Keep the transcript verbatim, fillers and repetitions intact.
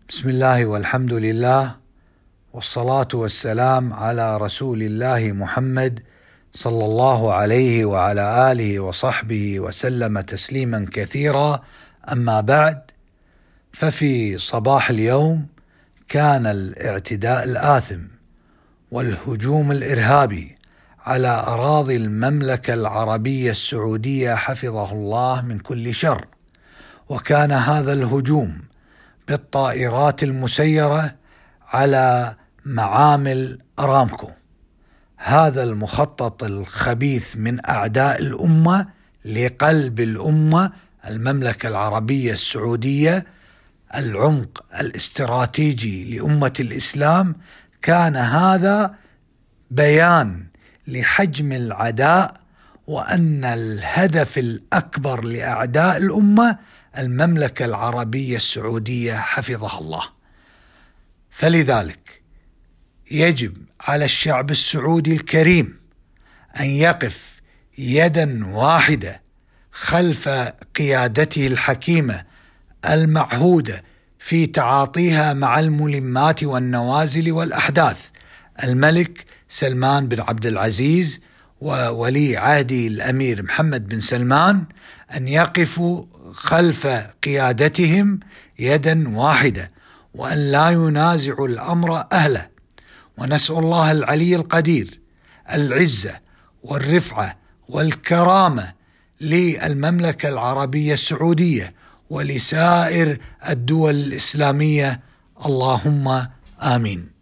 بسم الله والحمد لله والصلاة والسلام على رسول الله محمد صلى الله عليه وعلى آله وصحبه وسلم تسليما كثيرا. أما بعد، ففي صباح اليوم كان الاعتداء الآثم والهجوم الإرهابي على أراضي المملكة العربية السعودية حفظه الله من كل شر، وكان هذا الهجوم بالطائرات المسيرة على معامل أرامكو، هذا المخطط الخبيث من أعداء الأمة لقلب الأمة المملكة العربية السعودية، العمق الاستراتيجي لأمة الإسلام. كان هذا بيان لحجم العداء، وأن الهدف الأكبر لأعداء الأمة المملكة العربية السعودية حفظها الله. فلذلك يجب على الشعب السعودي الكريم أن يقف يدا واحدة خلف قيادته الحكيمة المعهودة في تعاطيها مع الملمات والنوازل والأحداث. الملك سلمان بن عبد العزيز وولي عهده الأمير محمد بن سلمان أن يقفوا خلف قيادتهم يدا واحدة، وأن لا ينازعوا الأمر أهله. ونسأل الله العلي القدير العزة والرفعة والكرامة للمملكة العربية السعودية ولسائر الدول الإسلامية، اللهم آمين.